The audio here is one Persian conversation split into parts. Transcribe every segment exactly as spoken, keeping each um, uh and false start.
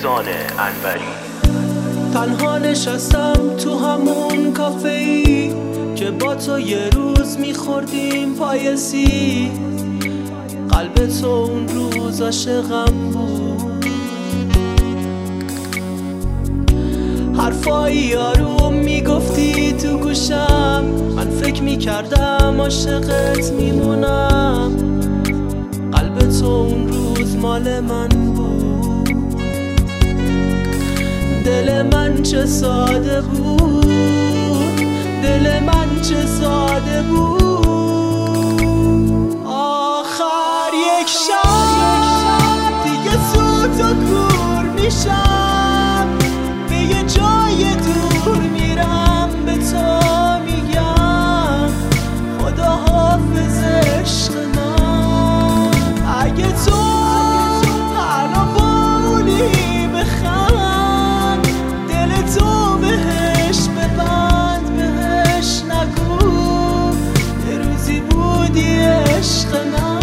احسان انوری. تنها نشستم تو همون کافه‌ای که با تو یه روز میخوردیم پایسی. قلب تو اون روز عاشقم بود، حرفایی آروم میگفتی تو گوشم، من فکر میکردم عاشقت میمونم. قلب تو اون روز مال من بود، دل من چه ساده بود، دل من چه ساده بود. آخر یک شب دیگه سوت و کور میشم، به یه جای دور میرم، به تو میگم خدا حافظ عشق من. اگه تو الان با اونی بخند، دل تو بهش ببند، بهش نگو یه روزی بودی عشق من.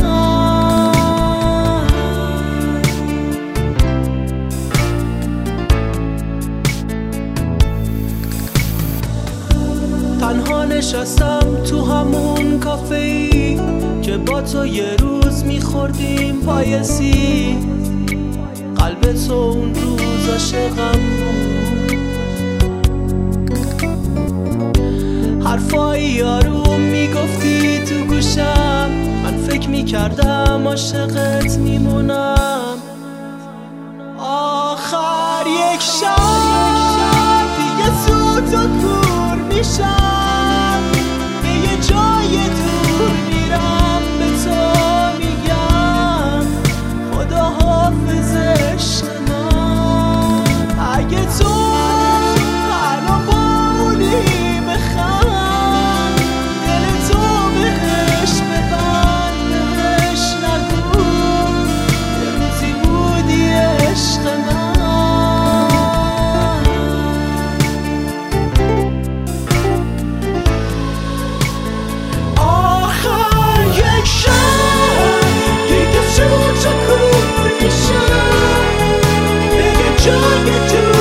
تنها نشستم تو همون کافه‌ای که با تو یه روز میخوردیم پایسی. قلب تو اون روز عاشقم بود، حرفایی آروم میگفتی تو گوشم، من فکر میکردم عاشقت میمونم. آخر یک شب دیگه سوت و کور میشم، به یه جای دور میرم، به تو میگم خدا حافظ عشق من. اگه تو الان با اونی بخند، دل تو بهش ببند، بهش نگو یه روزی بودی عشق من. Jump into